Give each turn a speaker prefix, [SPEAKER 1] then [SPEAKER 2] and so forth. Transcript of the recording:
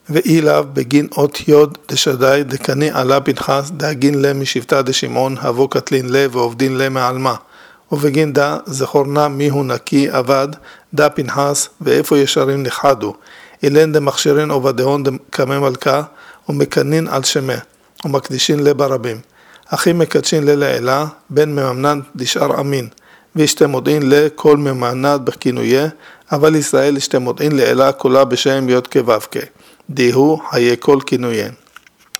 [SPEAKER 1] ואילב בגין אות יוד דשדי דקני עלה פנחס דאגין לה משבטה דשמעון הבו קטלין לה ועובדין לה מעלמה. ובגין דה זכורנה מיהו נקי עבד דה פנחס ואיפה ישרים נחדו. אילן דמכשירין עובדהון דקמי מלכה ומקנין על שמה ומקדישין לה ברבים. אחי מקדשין לה לעילה בין מממנן דשאר אמין. וישתה מודעין לכל ממענת בכינויה, אבל ישראל ישתה מודעין לעילה כולה בשם יוד כבבקה. דיהו חיי כל כינויין.